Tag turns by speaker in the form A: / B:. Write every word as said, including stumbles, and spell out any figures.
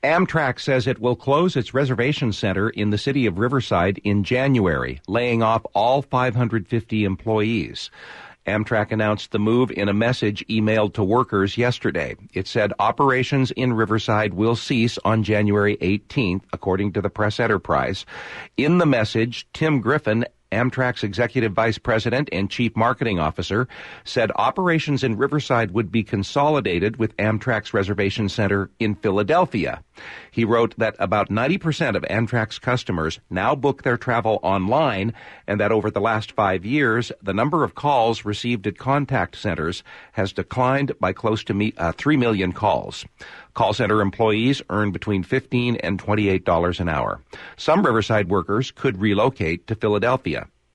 A: Amtrak says it will close its reservation center in the city of Riverside in January, laying off all five hundred fifty employees. Amtrak announced the move in a message emailed to workers yesterday. It said operations in Riverside will cease on January eighteenth, according to the Press Enterprise. In the message, Tim Griffin, Amtrak's executive vice president and chief marketing officer, said operations in Riverside would be consolidated with Amtrak's reservation center in Philadelphia. He wrote that about ninety percent of Amtrak's customers now book their travel online, and that over the last five years, the number of calls received at contact centers has declined by close to me, uh, three million calls. Call center employees earn between fifteen dollars and twenty-eight dollars an hour. Some Riverside workers could relocate to Philadelphia.